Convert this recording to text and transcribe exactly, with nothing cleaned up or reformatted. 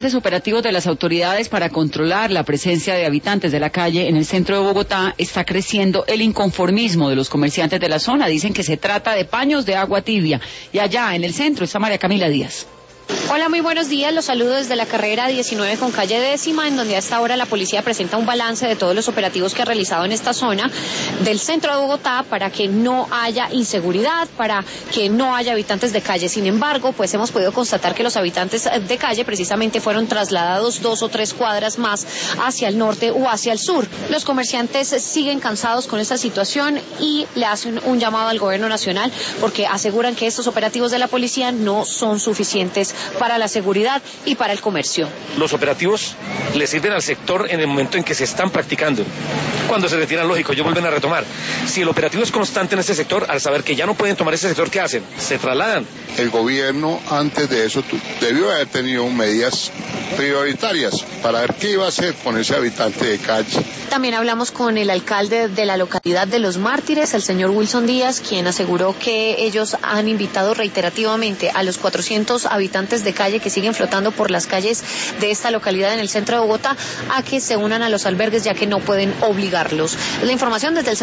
Operativos de las autoridades para controlar la presencia de habitantes de la calle en el centro de Bogotá, está creciendo el inconformismo de los comerciantes de la zona. Dicen que se trata de paños de agua tibia. Y allá en el centro está María Camila Díaz. Hola, muy buenos días. Los saludo desde la carrera diecinueve con calle décima, en donde a esta hora la policía presenta un balance de todos los operativos que ha realizado en esta zona del centro de Bogotá para que no haya inseguridad, para que no haya habitantes de calle. Sin embargo, pues hemos podido constatar que los habitantes de calle precisamente fueron trasladados dos o tres cuadras más hacia el norte o hacia el sur. Los comerciantes siguen cansados con esta situación y le hacen un llamado al gobierno nacional porque aseguran que estos operativos de la policía no son suficientes para la seguridad y para el comercio. Los operativos le sirven al sector en el momento en que se están practicando. Cuando se retiran, lógico, ellos vuelven a retomar. Si el operativo es constante en este sector, al saber que ya no pueden tomar ese sector, ¿qué hacen? Se trasladan. El gobierno antes de eso debió haber tenido medidas prioritarias para ver qué iba a hacer con ese habitante de calle. También hablamos con el alcalde de la localidad de Los Mártires, el señor Wilson Díaz, quien aseguró que ellos han invitado reiterativamente a los cuatrocientos habitantes de calle que siguen flotando por las calles de esta localidad en el centro de Bogotá a que se unan a los albergues, ya que no pueden obligarlos. La información desde el